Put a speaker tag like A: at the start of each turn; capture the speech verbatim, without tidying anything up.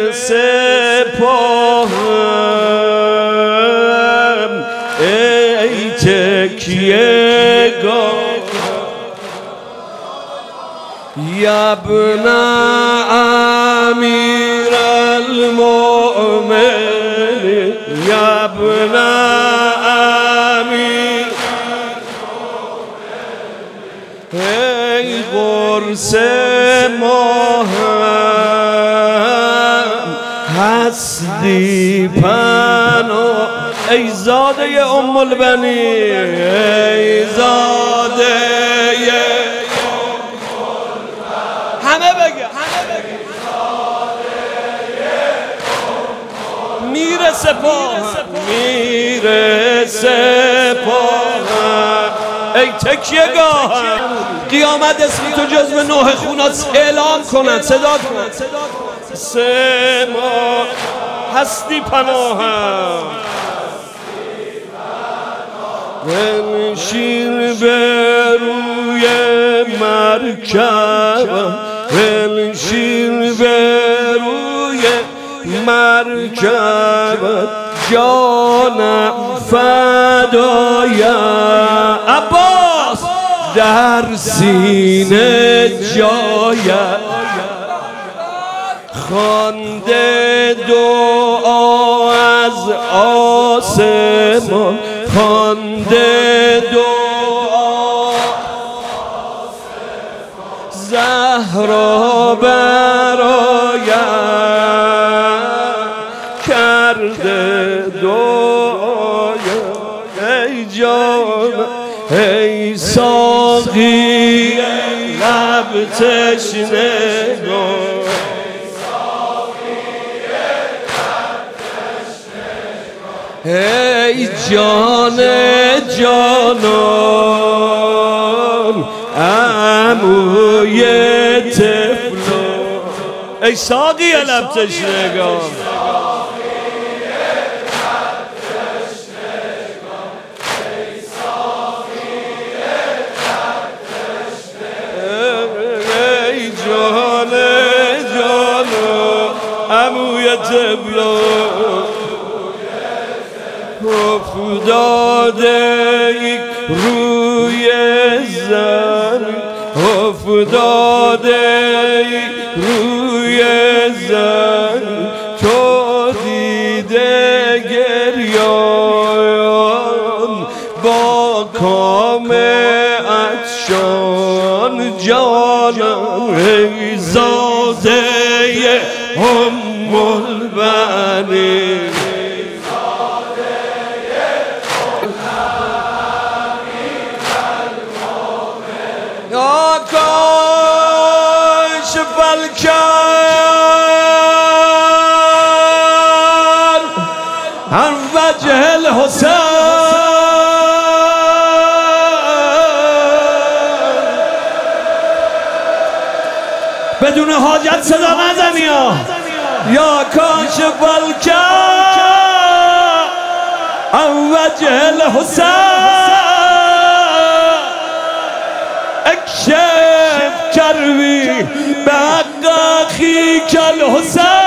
A: سپاهم ای تکیه گاه یبن امیر المؤمنین یبن امیر ای قرص ماهم هستی پناه ای زاده ام البنین ای زاده همه بگه میره سپاه میره سپاه ای تکیه گاه قیامت اسمی تو جزو نوح خونات اعلام کنند صدا کنند سما هستی پناهم بنشین به روی مرکبم بنشین به روی مرکبت جانم فدای عباس در سینه جایت خوانده دعا از آسمان خوانده دعا زهرا برایم کرده دعای ای جان ای ساقی لب تشنگان ای جان جانان عموی طفلان ای ساقی لب تشنگان ای جان جانان عموی طفلان افتاده روی زمین افتاده روی زمین تو دیده گریان با کام عطشان جانم ای زاده ام البنین یا کاشف الکرب عن وجه الحسین بدون حاجت صدا نزنی یا کاشف الکرب عن وجه الحسین اکشف کروی به حق اخیک الحسین